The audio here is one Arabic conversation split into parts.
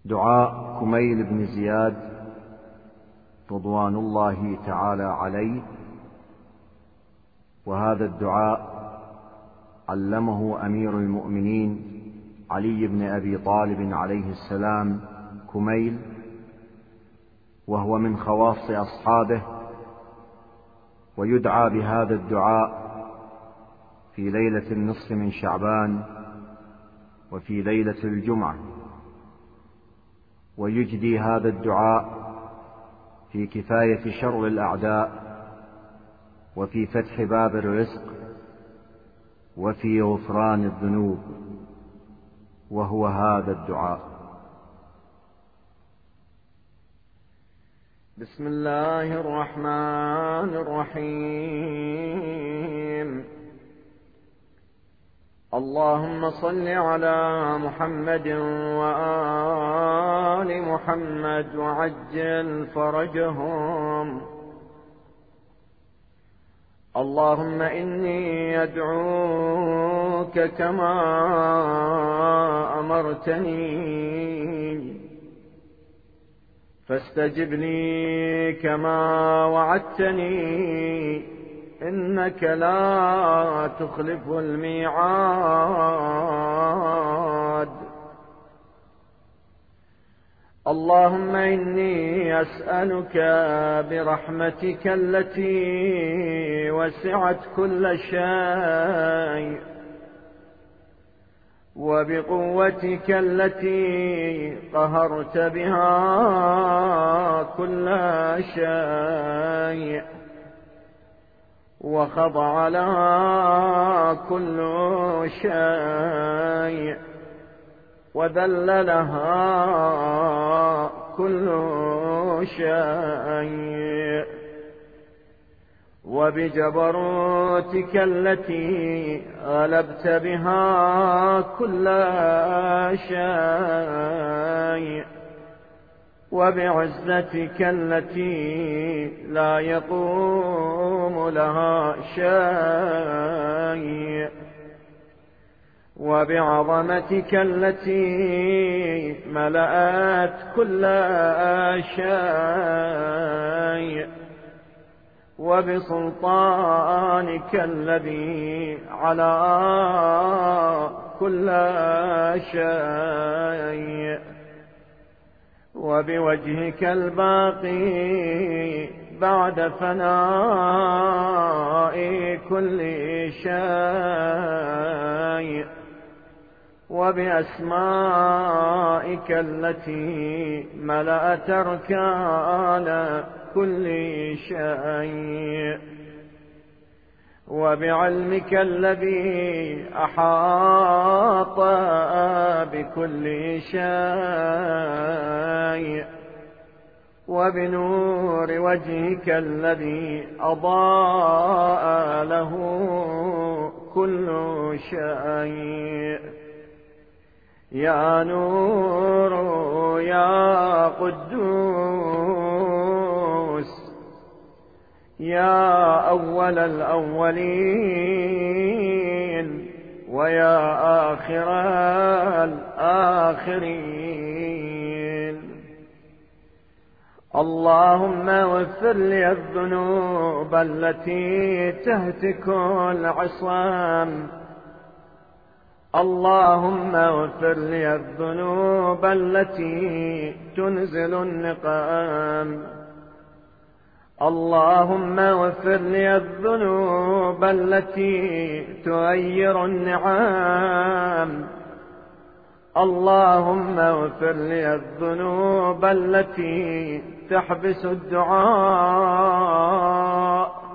دعاء كميل بن زياد رضوان الله تعالى عليه. وهذا الدعاء علمه أمير المؤمنين علي بن أبي طالب عليه السلام كميل، وهو من خواص أصحابه، ويدعى بهذا الدعاء في ليلة النصف من شعبان وفي ليلة الجمعة، ويجدي هذا الدعاء في كفاية شر الأعداء، وفي فتح باب الرزق، وفي غفران الذنوب، وهو هذا الدعاء: بسم الله الرحمن الرحيم. اللهم صل على محمد وآل محمد وعجل فرجهم. اللهم إني أدعوك كما أمرتني، فاستجب لي كما وعدتني، إنك لا تخلف الميعاد. اللهم إني أسألك برحمتك التي وسعت كل شيء، وبقوتك التي قهرت بها كل شيء، وخضع لها كل شيء، وذل لها كل شيء، وبجبروتك التي غلبت بها كل شيء، وبعزتك التي لا يقوم لها شيء، وبعظمتك التي ملأت كل شيء، وبسلطانك الذي على كل شيء، وبوجهك الباقي بعد فناء كل شيء، وبأسمائك التي ملأت أركان كل شيء، وبعلمك الذي أحاط بكل شيء، وبنور وجهك الذي أضاء له كل شيء. يا نور يا قدوس يا أول الأولين ويا آخر الآخرين. اللهم اغفر لي الذنوب التي تهتك العصام. اللهم اغفر لي الذنوب التي تنزل النقام. اللهم اغفر لي الذنوب التي تغير النعام. اللهم اغفر لي الذنوب التي تحبس الدعاء.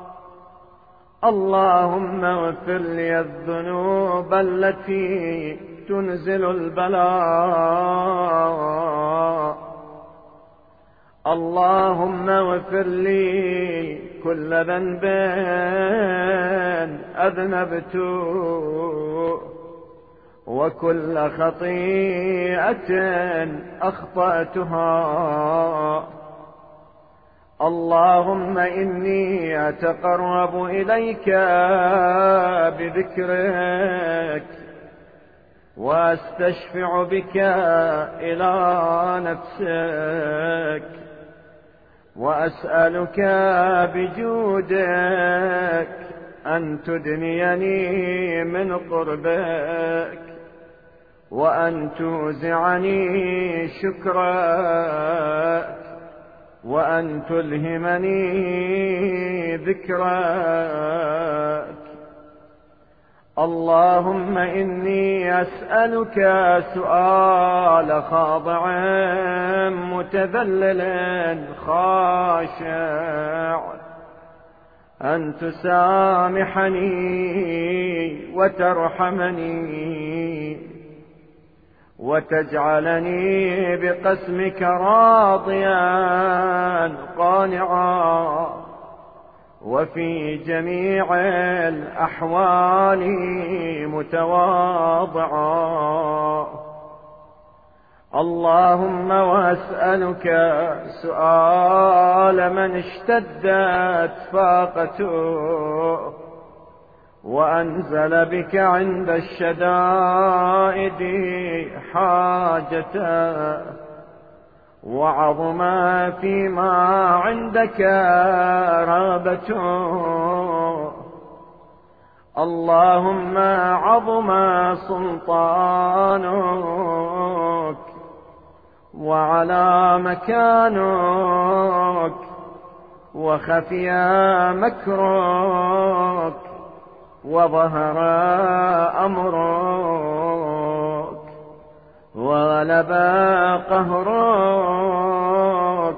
اللهم اغفر لي الذنوب التي تنزل البلاء. اللهم اغفر لي كل ذنب أذنبته، وكل خطيئة أخطأتها. اللهم إني أتقرب إليك بذكرك واستشفع بك إلى نفسك، وأسألك بجودك أن تدنيني من قربك، وأن توزعني شكرك، وأن تلهمني ذكرك. اللهم إني أسألك سؤال خاضع متذلل خاشع، أن تسامحني وترحمني، وتجعلني بقسمك راضيا قانعا، وفي جميع الأحوال متواضعا. اللهم وأسألك سؤال من اشتدت فاقته وأنزل بك عند الشدائد حاجته، وعظم فيما عندك رغبته. اللهم عظم سلطانك، وعلى مكانك، وخفي مكرك، وظهر أمرك، وغلب قهرك،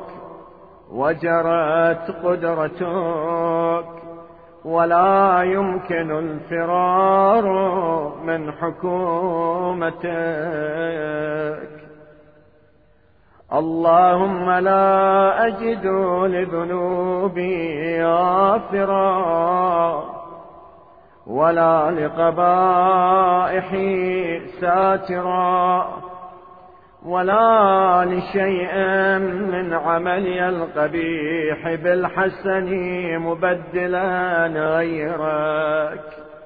وجرت قدرتك، ولا يمكن الفرار من حكومتك. اللهم لا أجد لذنوبي غافرا، ولا لقبائحي ساترا، ولا لشيء من عملي القبيح بالحسن مبدلا غيرك.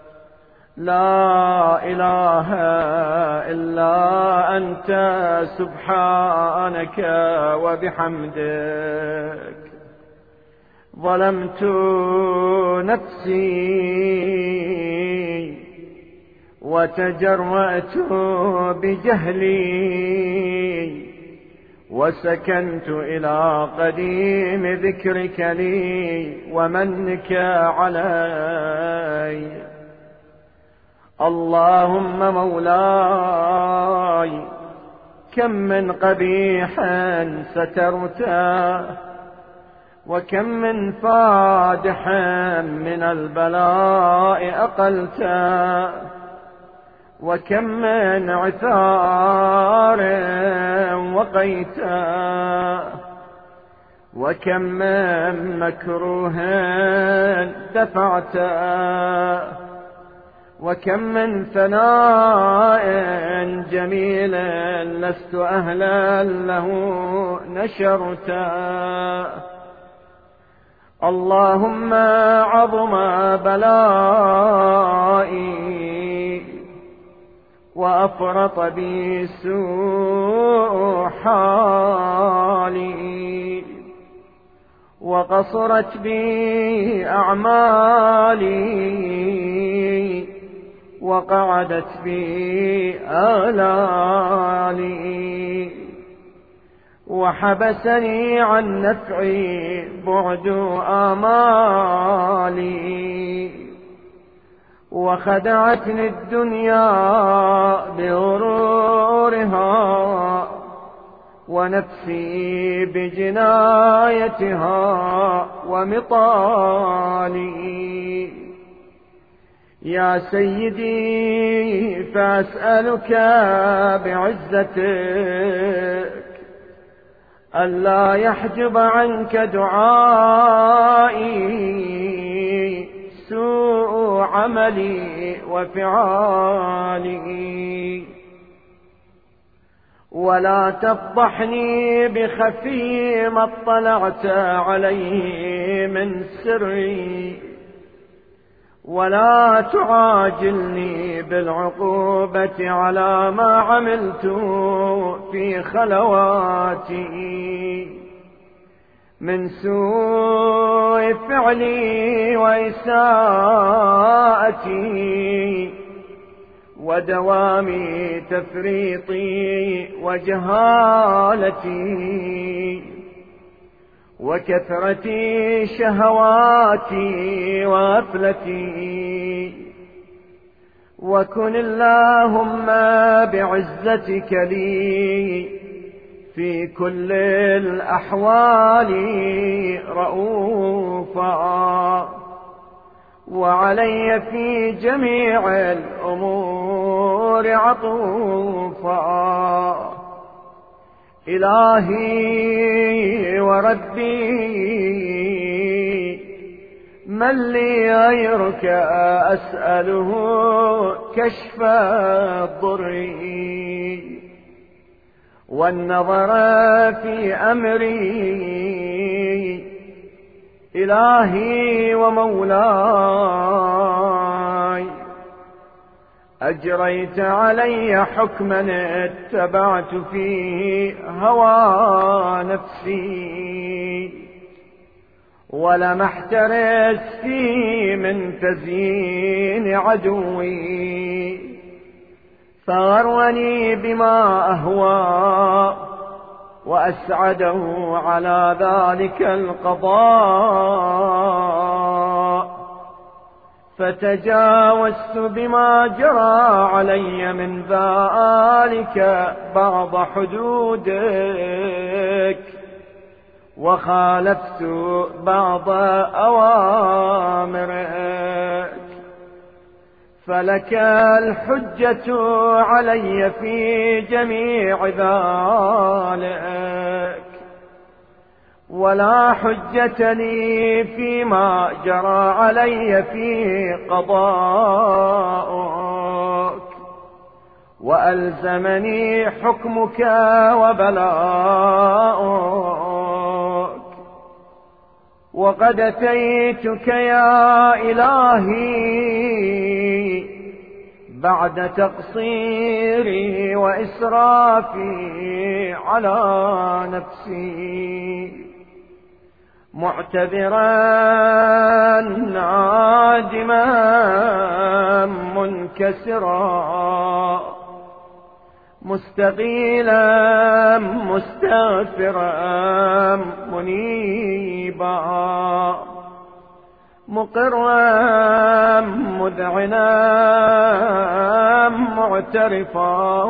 لا إله إلا أنت سبحانك وبحمدك. ظلمت نفسي وتجرأت بجهلي، وسكنت إلى قديم ذكرك لي ومنك علي. اللهم مولاي، كم من قبيح سترته، وكم من فادح من البلاء أقلته، وكم من عثار وقيته، وكم من مكروه دفعته، وكم من ثناء جميل لست أهلا له نشرته. اللهم عظم بلائي، وأفرط بي سوء حالي، وقصرت بي أعمالي، وقعدت بي آلالي، وحبسني عن نفعي بعد آمالي، وخدعتني الدنيا بغرورها، ونفسي بجنايتها ومطالي. يا سيدي، فأسألك بعزتك ألا يحجب عنك دعائي سوء عملي وفعالي، ولا تفضحني بخفي ما اطلعت عليه من سري، ولا تعاجلني بالعقوبة على ما عملت في خلواتي من سوء فعلي وإساءتي ودوام تفريطي وجهالتي وكثرة شهواتي وغفلتي. وكن اللهم بعزتك لي في كل الأحوال رؤوفا، وعلي في جميع الأمور عطوفا. إلهي وربي من لي غيرك أسأله كشف الضر والنظر في أمري. إلهي ومولاي أجريت علي حكما اتبعت فيه هوى نفسي، ولم احترس فيه من تزيين عدوي، فغرني بما أهوى وأسعده على ذلك القضاء. فتجاوزت بما جرى علي من ذلك بعض حدودك، وخالفت بعض أوامرك، فلك الحجة علي في جميع ذلك، ولا حجة لي فيما جرى علي فيه قضاؤك، وألزمني حكمك وبلاؤك. وقد أتيتك يا إلهي بعد تقصيري وإسرافي على نفسي، معتذرا نادما منكسرا، مستقيلا مستغفرا منيبا، مقرا مذعنا معترفا،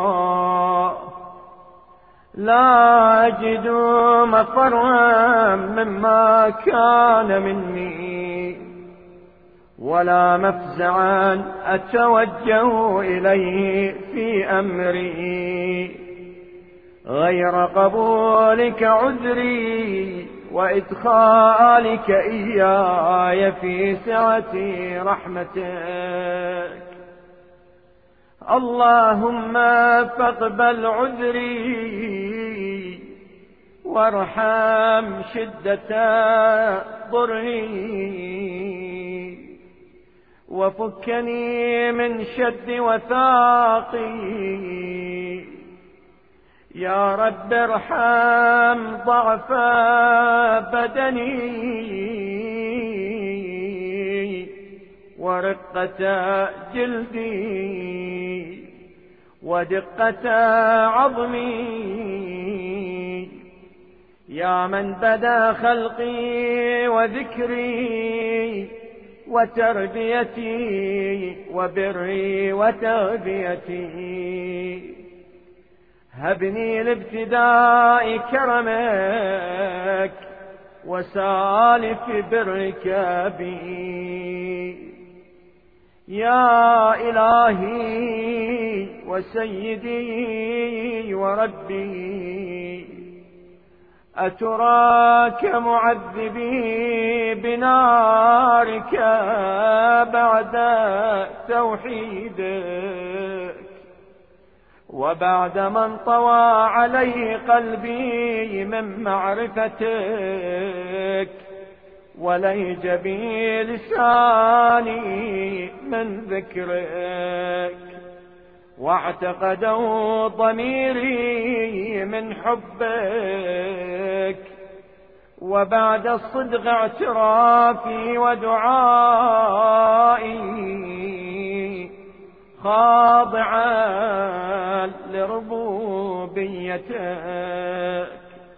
لا أجد مفرا مما كان مني، ولا مفزعا أتوجه إليه في أمري غير قبولك عذري وإدخالك إياي في سعة رحمتك. اللهم فاقبل عذري وارحم شدة ضري، وفكني من شد وثاقي. يا رب ارحم ضعف بدني ورقة جلدي ودقة عظمي، يا من بدا خلقي وذكري وتربيتي وبري وتغذيتي. هبني لابتداء كرمك وسالف برك بي. يا إلهي وسيدي وربي، أتراك معذبي بنارك بعد توحيدك، وبعد من طوى عليه قلبي من معرفتك وليج بي لساني من ذكرك، واعتقدوا ضميري من حبك، وبعد الصدق اعترافي ودعائي خاضعا لربوبيتك.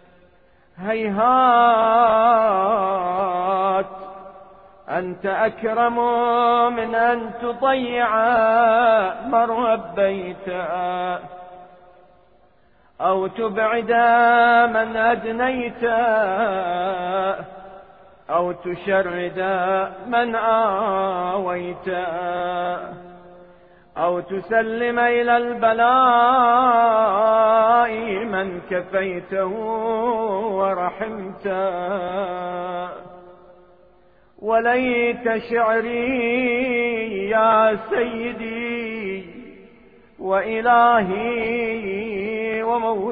هيهات أنت أكرم من أن تضيع من ربيت، أو تبعد من أدنيت، أو تشرد من آويت، أو تسلم إلى البلاء من كفيته ورحمت. وليت شعري يا سيدي وإلهي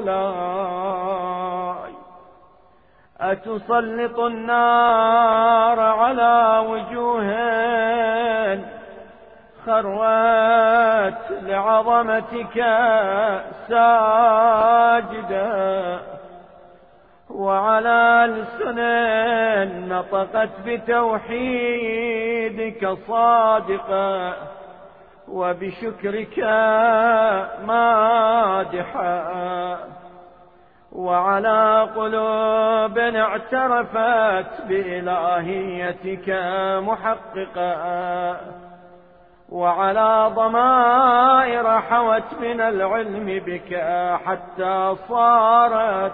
ومولاي، أتسلط النار على وجوه خروت لعظمتك ساجدا، وعلى ألسن نطقت بتوحيدك صادقا، وبشكرك مادحا، وعلى قلوب اعترفت بإلهيتك محققا، وعلى ضمائر حوت من العلم بك حتى صارت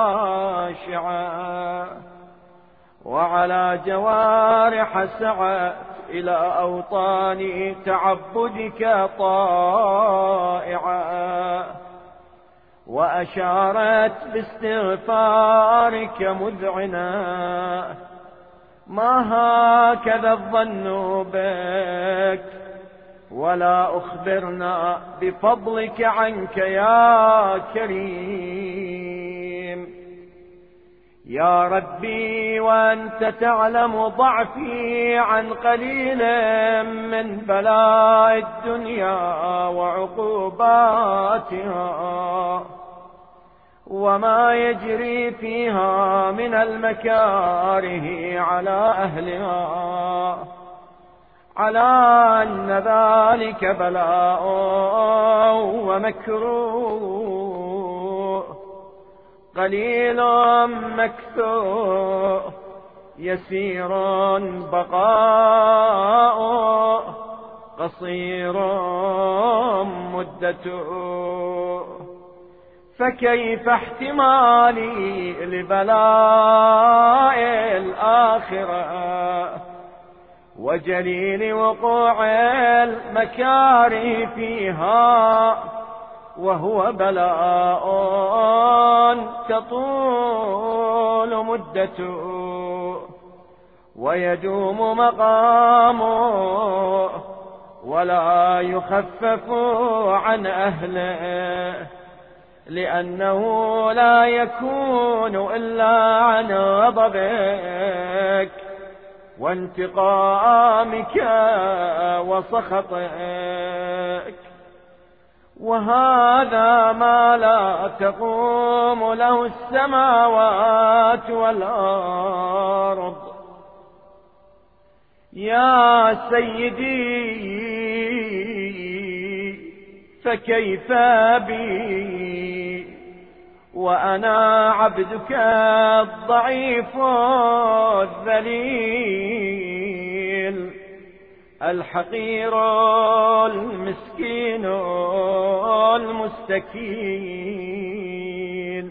خاشعة، وعلى جوارح سعت إلى أوطان تعبدك طائعة، وأشارت باستغفارك مذعنا. ما هكذا الظن بك، ولا أخبرنا بفضلك عنك يا كريم. يا ربي وأنت تعلم ضعفي عن قليل من بلاء الدنيا وعقوباتها، وما يجري فيها من المكاره على أهلها، على أن ذلك بلاء ومكروه، قليل مكثور، يسير بقاء، قصير مدته. فكيف احتمالي لبلاء الآخرة وجليل وقوع المكاره فيها، وهو بلاء تطول مدته، ويدوم مقامه، ولا يخفف عن أهله، لأنه لا يكون إلا عن غضبك وانتقامك وسخطك. وهذا ما لا تقوم له السماوات والأرض. يا سيدي فكيف بي وأنا عبدك الضعيف الذليل، الحقير المسكين المستكين.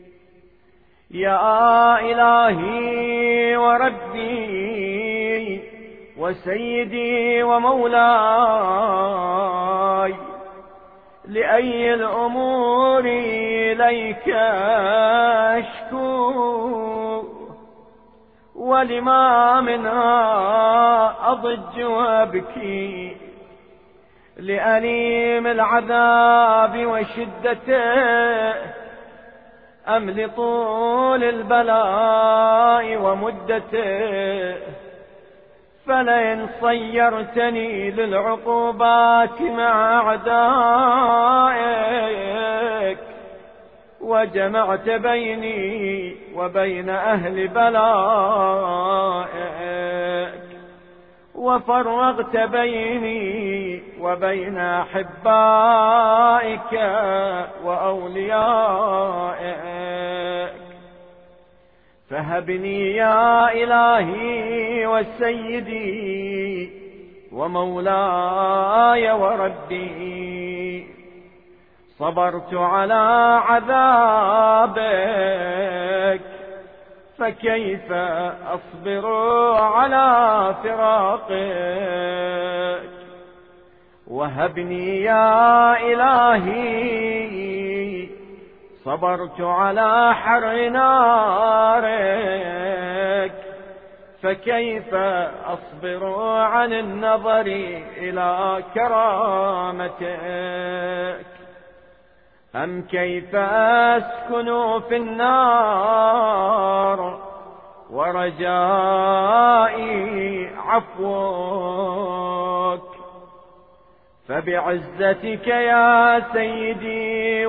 يا إلهي وربي وسيدي ومولاي، لأي الأمور إليك أشكو، ولما منها أضج وأبكي، لأليم العذاب وشدته أم لطول البلاء ومدته؟ فلئن صيرتني للعقوبات مع أعدائك وجمعت بيني وبين أهل بلائك وفرغت بيني وبين أحبائك وأوليائك، فهبني يا إلهي وسيدي ومولاي وربي، صبرت على عذابك فكيف أصبر على فراقك. وهبني يا إلهي صبرت على حر نارك فكيف أصبر عن النظر إلى كرامتك. أم كيف أسكن في النار ورجائي عفوك. فبعزتك يا سيدي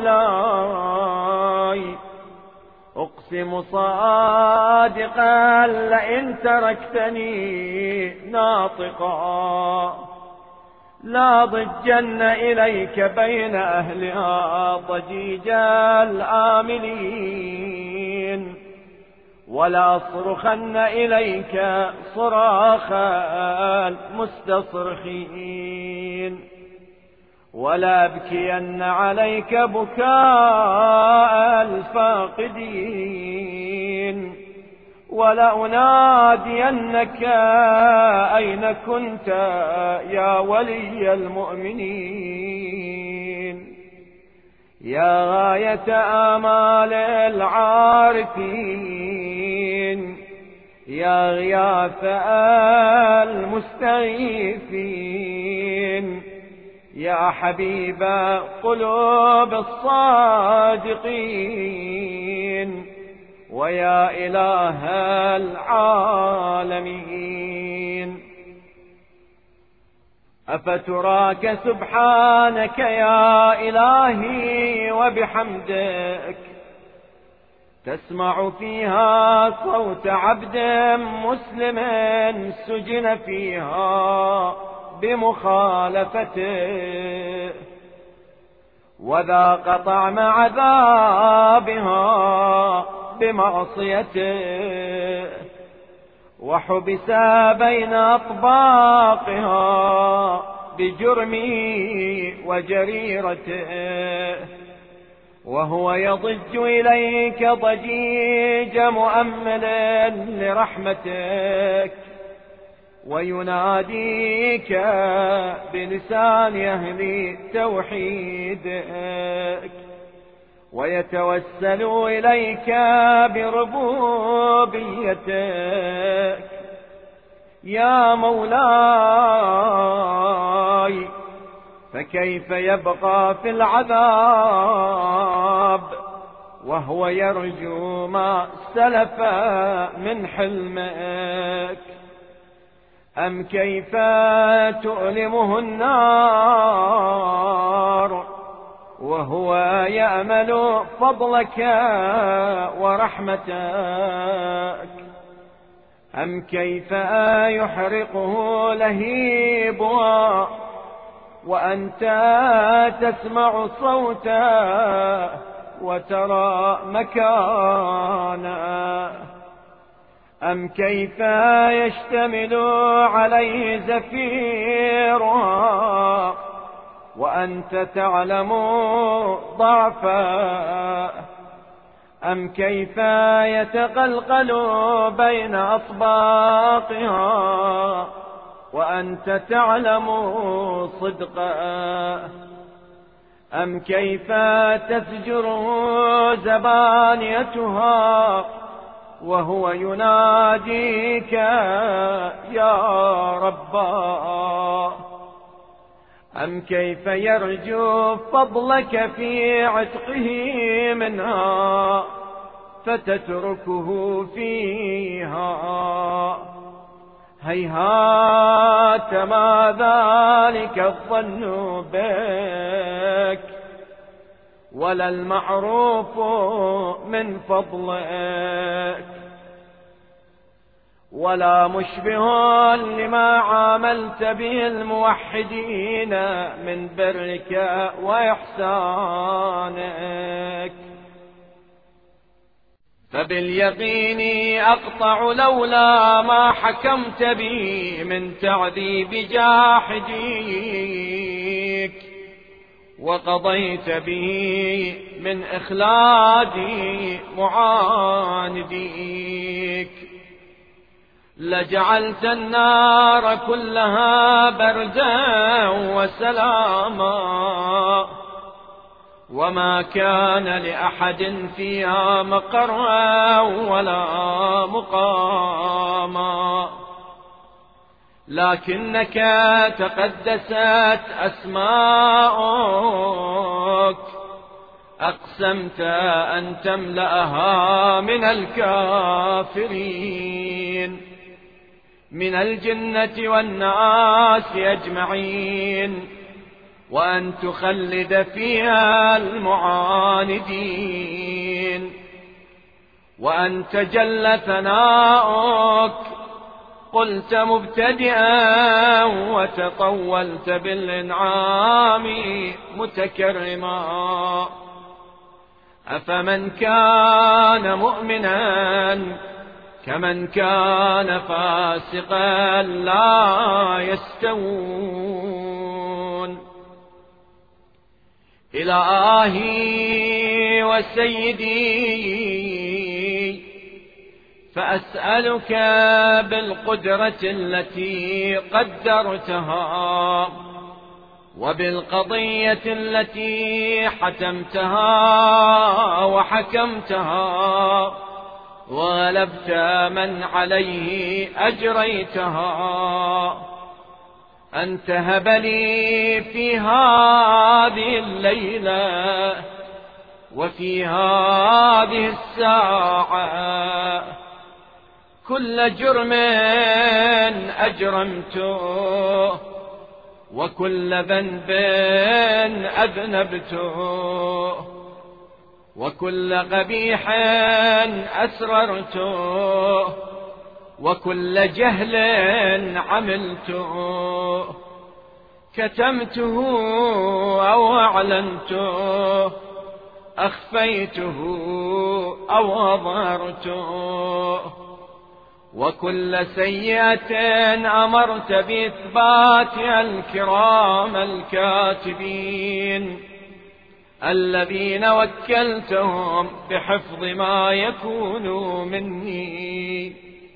ومولاي أقسم صادقا لئن تركتني ناطقا لا ضجن إليك بين أهلها ضجيج الآملين ولا صرخن إليك صراخ المستصرخين ولا أبكين عليك بكاء الفاقدين ولا أنادينك أين كنت يا ولي المؤمنين. يا غاية آمال العارفين يا غياث المستغيثين يا حبيب قلوب الصادقين ويا إله العالمين. أفتراك سبحانك يا إلهي وبحمدك تسمع فيها صوت عبد مسلم سجن فيها بمخالفته وذاق طعم عذابها بمعصيته وحبس بين أطباقها بجرمه وجريرته وهو يضج إليك ضجيج مؤمل لرحمتك ويناديك بلسان أهل توحيدك ويتوسل إليك بربوبيتك. يا مولاي فكيف يبقى في العذاب وهو يرجو ما سلف من حلمك؟ أم كيف تؤلمه النار وهو يأمل فضلك ورحمتك؟ أم كيف يحرقه لهيبها وأنت تسمع صوته وترى مكانه؟ أم كيف يشتمل عليه زفيرها وأنت تعلم ضعفه؟ أم كيف يتقلقل بين أطباقها وأنت تعلم صدقه؟ أم كيف تفجر زبانيتها وهو يناديك يا ربا؟ أم كيف يرجو فضلك في عتقه منها فتتركه فيها؟ هيهات ما ذلك الظن بك ولا المعروف من فضلك، ولا مشبه لما عاملت به الموحدين من برك وإحسانك. فباليقين أقطع لولا ما حكمت بي من تعذيب جاحديك، وقضيت به من إخلاد معانديك، لجعلت النار كلها بردا وسلاما، وما كان لأحد فيها مقرا ولا مقاما، لكنك تقدست أسماؤك أقسمت أن تملأها من الكافرين من الجنة والناس أجمعين، وأن تخلد فيها المعاندين، وأن تجل ثناؤك قلت مبتدئا وتطولت بالإنعام متكرما. أفمن كان مؤمنا كمن كان فاسقا لا يستوون. إلهي وسيدي، فأسألك بالقدرة التي قدرتها وبالقضية التي حتمتها وحكمتها وغلبت من عليه أجريتها، أن تهب لي في هذه الليلة وفي هذه الساعة كل جرم أجرمته وكل ذنب أذنبته وكل قبيح أسررته وكل جهل عملته، كتمته أو أعلنته، أخفيته أو أظهرته، وكل سيئة أمرت بإثباتها الكرام الكاتبين الذين وكلتهم بحفظ ما يكون مني،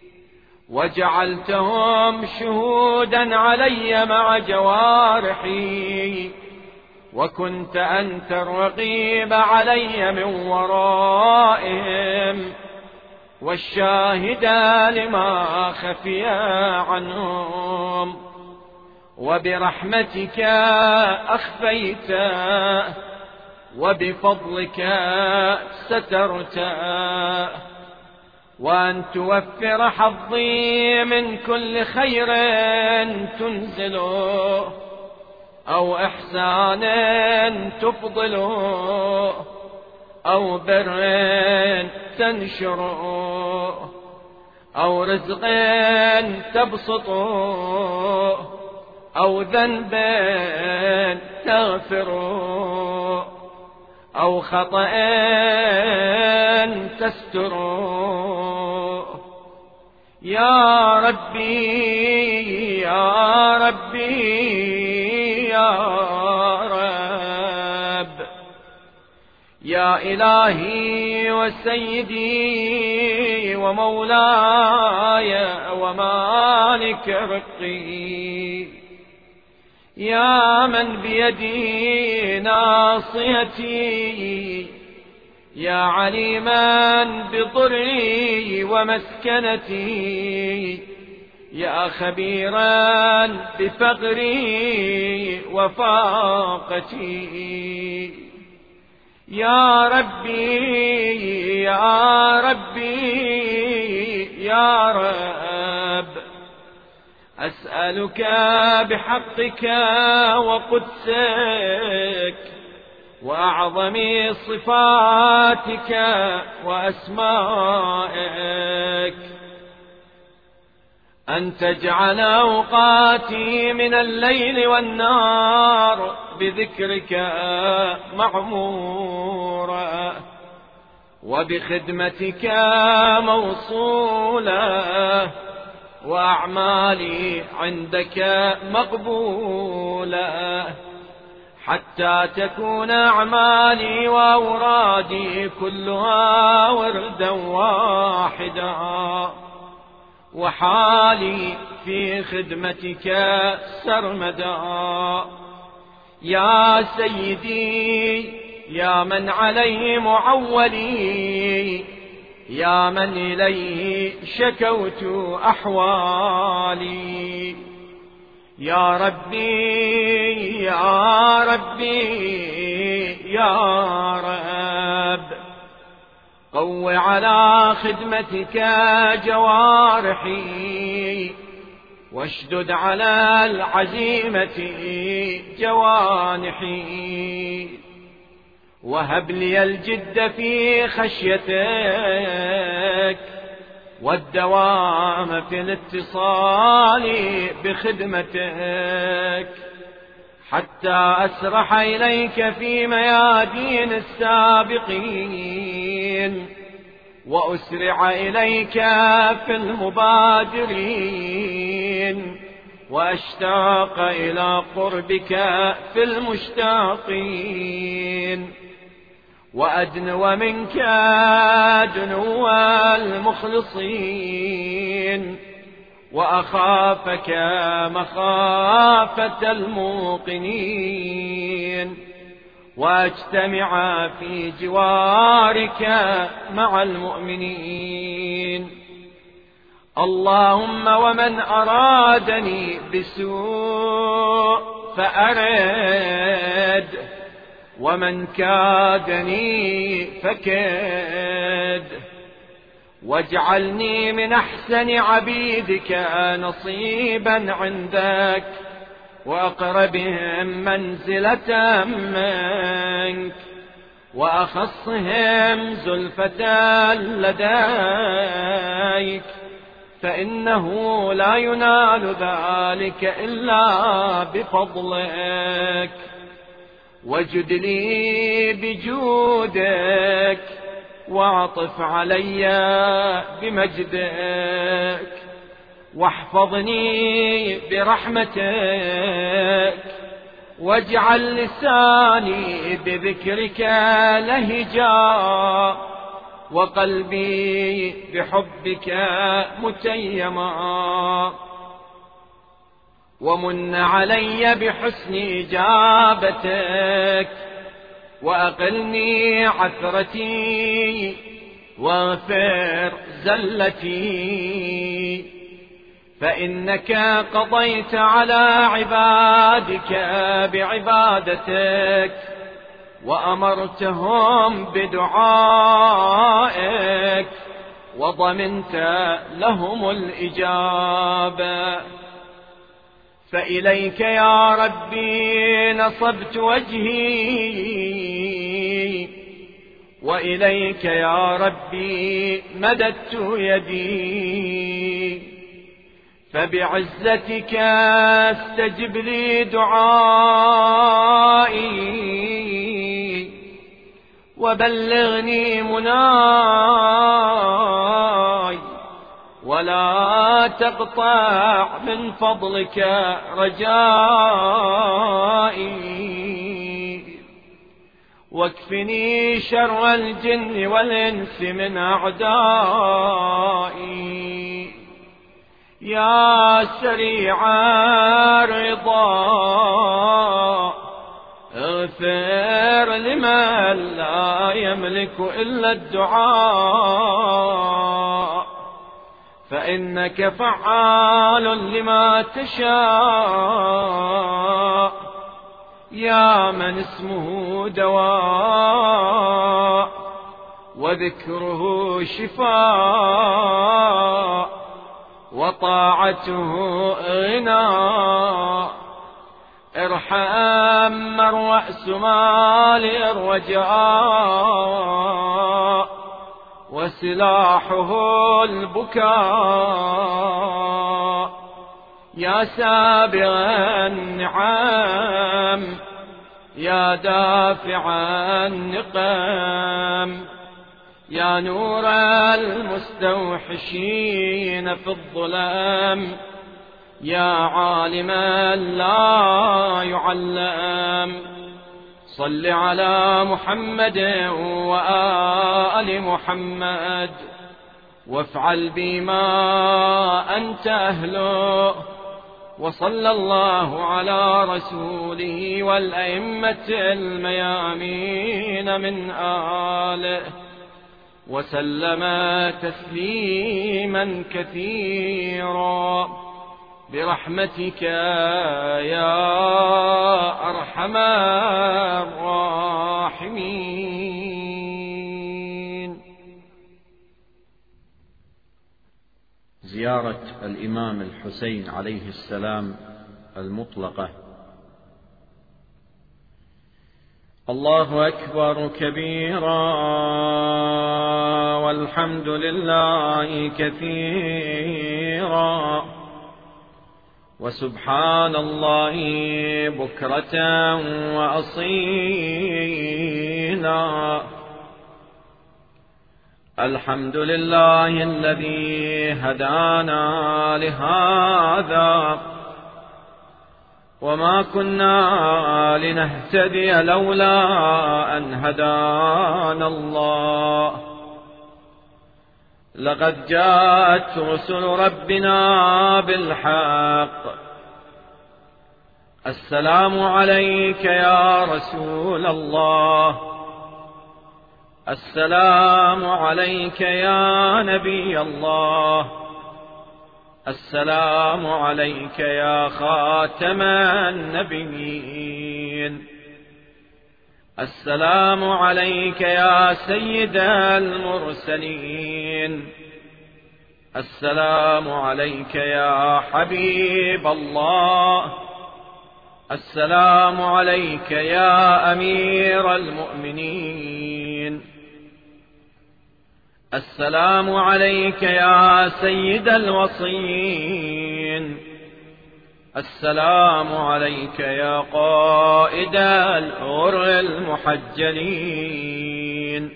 وجعلتهم شهودا علي مع جوارحي، وكنت أنت الرقيب علي من ورائهم والشاهد لما خفي عنهم، وبرحمتك أخفيت وبفضلك سترت، وأن توفر حظي من كل خير تنزله أو إحسان تفضله أو بر تنشره أو رزق تبسطه أو ذنب تغفره أو خطأ تستره. يا ربي يا ربي يا رب، يا إلهي وسيدي ومولاي ومالك رقي، يا من بيدي ناصيتي، يا عليما بضري ومسكنتي، يا خبيرا بفقري وفاقتي، يا ربي يا ربي يا رب، أسألك بحقك وقدسك وأعظم صفاتك وأسمائك أن تجعل أوقاتي من الليل والنار بذكرك معمورة، وبخدمتك موصولة، وأعمالي عندك مقبولة، حتى تكون أعمالي وأورادي كلها وردا واحدا، وحالي في خدمتك سرمدا. يا سيدي يا من عليه معولي، يا من إليه شكوت أحوالي، يا ربي يا ربي يا رب، قو على خدمتك جوارحي، واشدد على العزيمة جوانحي، وهب لي الجد في خشيتك، والدوام في الاتصال بخدمتك، حتى أسرح إليك في ميادين السابقين، وأسرع إليك في المبادرين، وأشتاق إلى قربك في المشتاقين، وأدنو منك دنو المخلصين، وأخافك مخافة الموقنين، واجتمع في جوارك مع المؤمنين. اللهم ومن أرادني بسوء فأرد، ومن كادني فكد، واجعلني من أحسن عبيدك نصيبا عندك، وأقربهم منزلة منك، وأخصهم زلفة لديك، فإنه لا ينال ذلك إلا بفضلك. وجد لي بجودك، واعطف علي بمجدك، واحفظني برحمتك، واجعل لساني بذكرك لهجا، وقلبي بحبك متيما، ومن علي بحسن إجابتك، وأقلني عثرتي، واغفر زلتي، فإنك قضيت على عبادك بعبادتك، وأمرتهم بدعائك، وضمنت لهم الإجابة. فإليك يا ربي نصبت وجهي، وإليك يا ربي مددت يدي، فبعزتك استجب لي دعائي، وبلغني مناي، ولا تقطع من فضلك رجائي، واكفني شر الجن والإنس من أعدائي. يا سريع الرضا اغفر لمن لا يملك إلا الدعاء، فإنك فعال لما تشاء، يا من اسمه دواء وذكره شفاء وطاعته غنى. ارحم من رأس مال الرجاء وسلاحه البكاء، يا سابغ النعم يا دافع النقم، يا نور المستوحشين في الظلام، يا عالما لا يعلم. صل على محمد وآل محمد وافعل بما أنت أهله. وصلى الله على رسوله والأئمة الميامين من آله وسلم تسليما كثيرا برحمتك يا أرحم الراحمين. زيارة الإمام الحسين عليه السلام المطلقة. الله أكبر كبيرا والحمد لله كثيرا وسبحان الله بكرة وأصيلا. الحمد لله الذي هدانا لهذا وما كنا لنهتدي لولا أن هدانا الله. لقد جاءت رسل ربنا بالحق. السلام عليك يا رسول الله، السلام عليك يا نبي الله، السلام عليك يا خاتم النبيين، السلام عليك يا سيد المرسلين، السلام عليك يا حبيب الله، السلام عليك يا أمير المؤمنين، السلام عليك يا سيد الوصيين، السلام عليك يا قائد الغر المحجلين،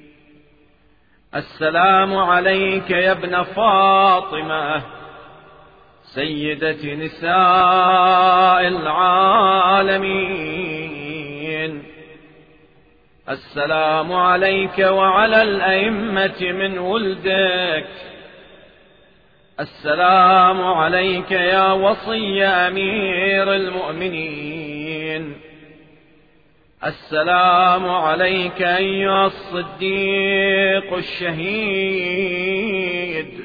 السلام عليك يا ابن فاطمة سيدة نساء العالمين، السلام عليك وعلى الأئمة من ولدك، السلام عليك يا وصي أمير المؤمنين، السلام عليك أيها الصديق الشهيد،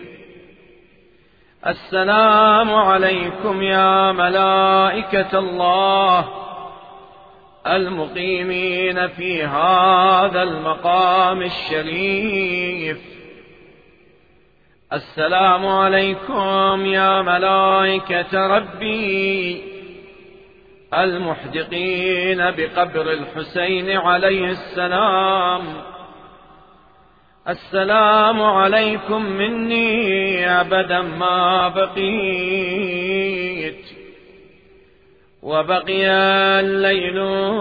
السلام عليكم يا ملائكة الله المقيمين في هذا المقام الشريف، السلام عليكم يا ملائكة ربي المحدقين بقبر الحسين عليه السلام، السلام عليكم مني أبدا ما بقيت وبقي الليل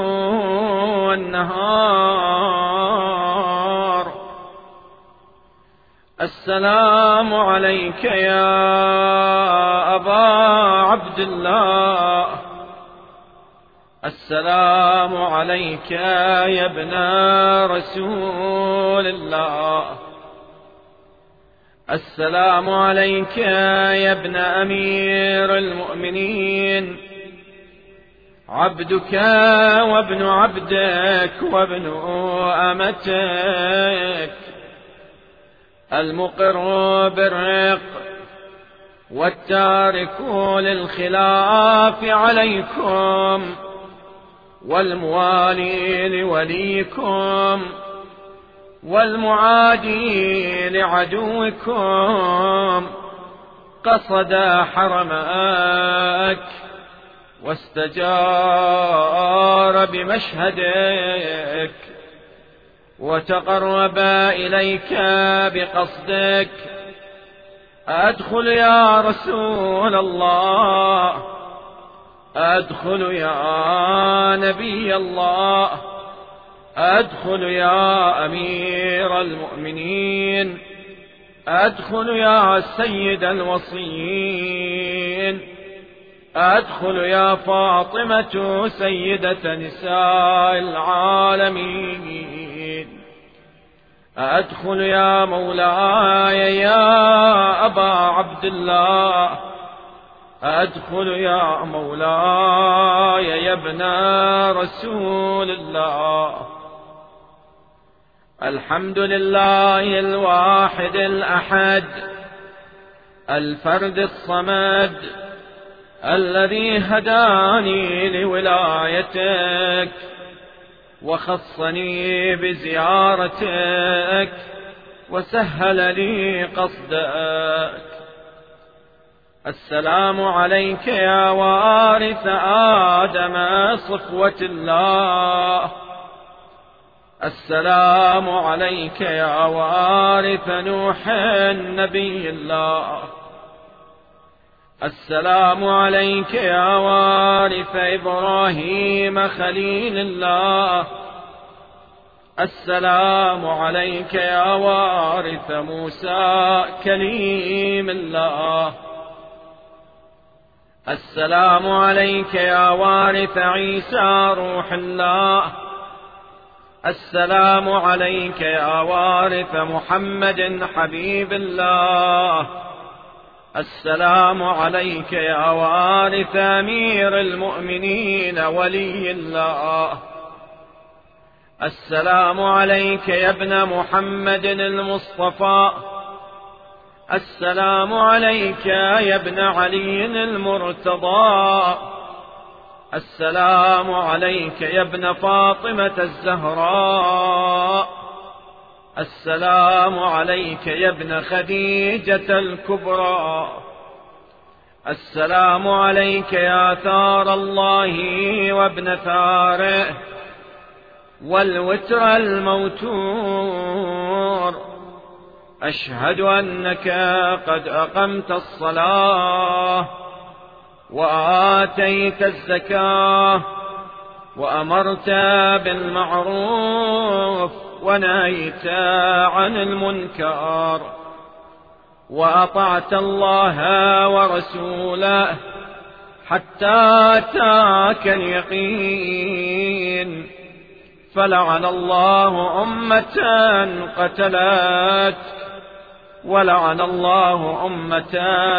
والنهار. السلام عليك يا أبا عبد الله، السلام عليك يا ابن رسول الله، السلام عليك يا ابن أمير المؤمنين، عبدك وابن عبدك وابن أمتك، المقر بالرق والتارك للخلاف عليكم والموالي لوليكم والمعادي لعدوكم قصد حرمك واستجار بمشهدك وتقرب إليك بقصدك. أدخل يا رسول الله، أدخل يا نبي الله، أدخل يا أمير المؤمنين، أدخل يا سيد الوصيين، أدخل يا فاطمة سيدة نساء العالمين، أدخل يا مولاي يا أبا عبد الله، أدخل يا مولاي يا ابن رسول الله. الحمد لله الواحد الأحد الفرد الصمد الذي هداني لولايتك وخصني بزيارتك وسهل لي قصدك. السلام عليك يا وارث آدم صفوة الله، السلام عليك يا وارث نوح نبي الله، السلام عليك يا وارث إبراهيم خليل الله، السلام عليك يا وارث موسى كليم الله، السلام عليك يا وارث عيسى روح الله، السلام عليك يا وارث محمد حبيب الله، السلام عليك يا وارث أمير المؤمنين ولي الله، السلام عليك يا ابن محمد المصطفى، السلام عليك يا ابن علي المرتضى، السلام عليك يا ابن فاطمة الزهراء، السلام عليك يا ابن خديجة الكبرى، السلام عليك يا ثار الله وابن ثاره والوتر الموتور. أشهد أنك قد أقمت الصلاة وآتيت الزكاة وأمرت بالمعروف ونهيت عن المنكر وأطعت الله ورسوله حتى أتاك اليقين. فلعن الله أمة قتلت ولعن الله أمة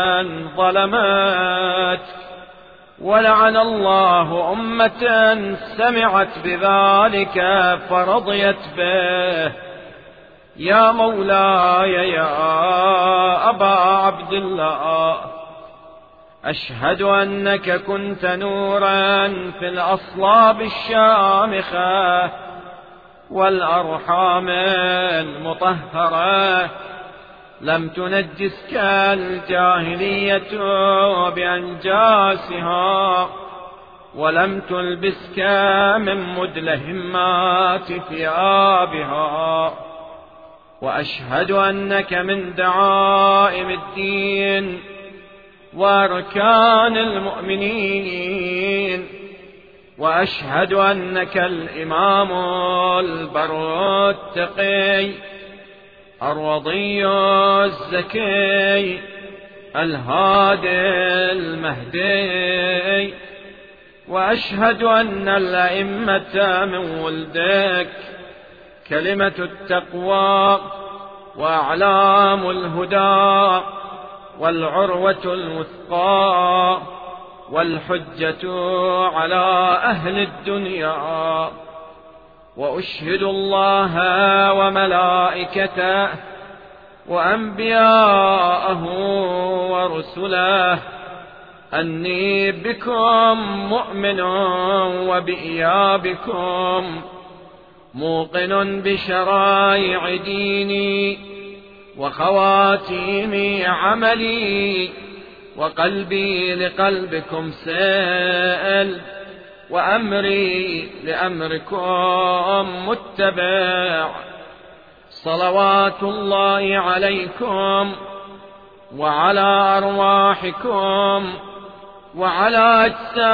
ظلمت ولعن الله أمة سمعت بذلك فرضيت به. يا مولاي يا أبا عبد الله، أشهد أنك كنت نورا في الأصلاب الشامخة والأرحام المطهرة، لم تنجسك الجاهلية بأنجاسها ولم تلبسك من مدلهمات ثيابها. وأشهد أنك من دعائم الدين وأركان المؤمنين، وأشهد أنك الإمام البر التقي الرضي الزكي الهادي المهدي. وأشهد أن الأئمة من ولدك كلمة التقوى وأعلام الهدى والعروة الوثقى والحجة على أهل الدنيا. وأشهد الله وملائكته وأنبياءه ورسله أني بكم مؤمن وبإيابكم موقن بشرائع ديني وخواتيم عملي، وقلبي لقلبكم سائل وأمري لأمركم متبع. صلوات الله عليكم وعلى أرواحكم وعلى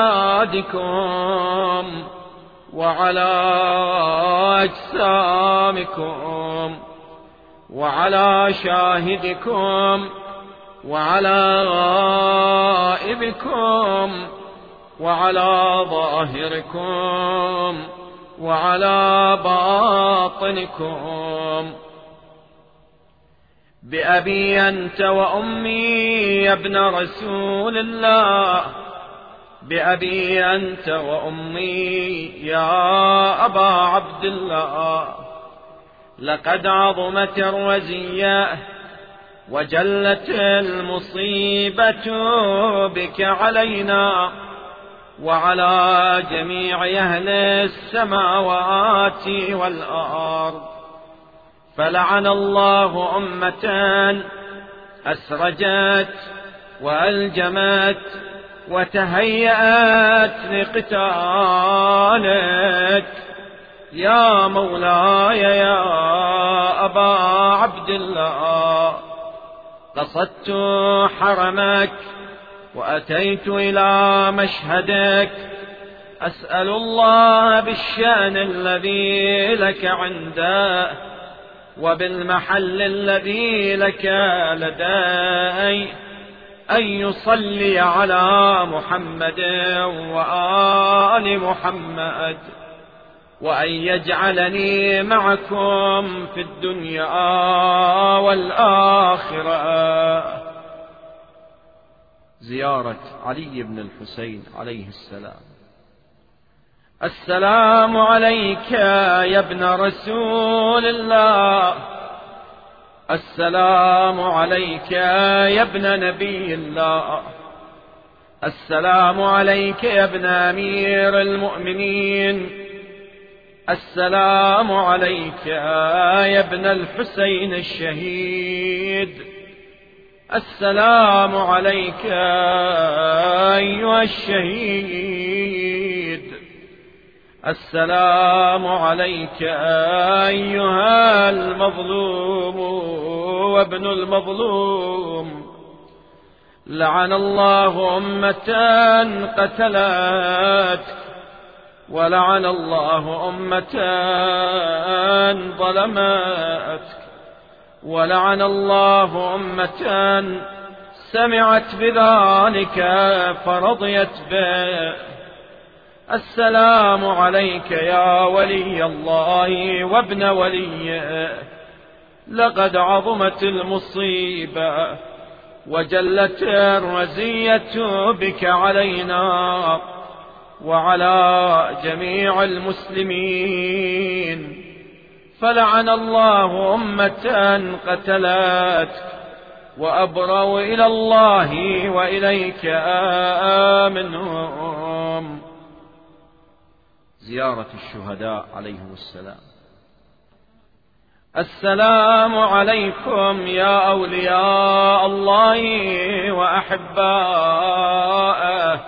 أجسادكم وعلى أجسامكم وعلى شاهدكم وعلى غائبكم وعلى ظاهركم وعلى باطنكم. بأبي أنت وأمي يا ابن رسول الله، بأبي أنت وأمي يا أبا عبد الله، لقد عظمت الرزية وجلت المصيبة بك علينا وعلى جميع أهل السماوات والأرض. فلعن الله أمة أسرجت وألجمت وتهيأت لقتالك يا مولاي يا أبا عبد الله. قصدت حرمك وأتيت إلى مشهدك، أسأل الله بالشأن الذي لك عنده وبالمحل الذي لك لدي أن يصلي على محمد وآل محمد، وأن يجعلني معكم في الدنيا والآخرة. زيارة علي بن الحسين عليه السلام. السلام عليك يا ابن رسول الله، السلام عليك يا ابن نبي الله، السلام عليك يا ابن أمير المؤمنين، السلام عليك يا ابن الحسين الشهيد، السلام عليك أيها الشهيد، السلام عليك أيها المظلوم وابن المظلوم. لعن الله أمة قتلتك، ولعن الله أمة ظلمتك، ولعن الله أمة سمعت بذلك فرضيت به. السلام عليك يا ولي الله وابن وليه، لقد عظمت المصيبة وجلت الرزية بك علينا وعلى جميع المسلمين. فلعن الله أمة قتلتك، وأبروا إلى الله وإليك آمنهم. زيارة الشهداء عليهم السلام. السلام عليكم يا أولياء الله وأحباءه،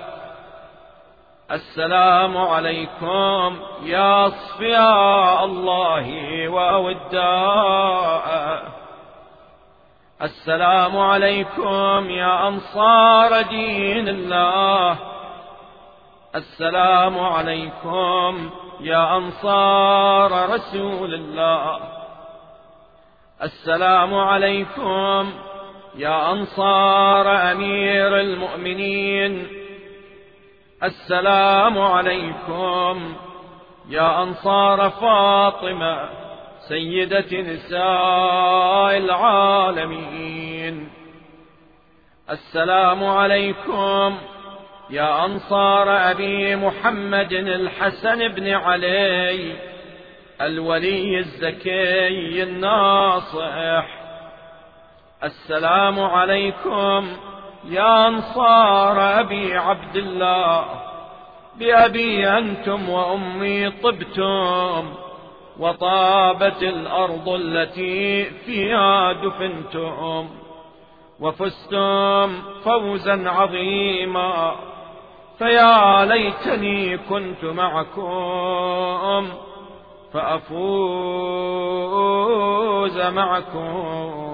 السلام عليكم يا أصفياء الله وأوداءه، السلام عليكم يا أنصار دين الله، السلام عليكم يا أنصار رسول الله، السلام عليكم يا أنصار أمير المؤمنين، السلام عليكم يا أنصار فاطمة سيدة نساء العالمين، السلام عليكم يا أنصار أبي محمد الحسن بن علي الولي الزكي الناصح، السلام عليكم يا أنصار أبي عبد الله، بأبي أنتم وأمي طبتم، وطابت الأرض التي فيها دفنتم، وفزتم فوزا عظيما، فيا ليتني كنت معكم فأفوز معكم.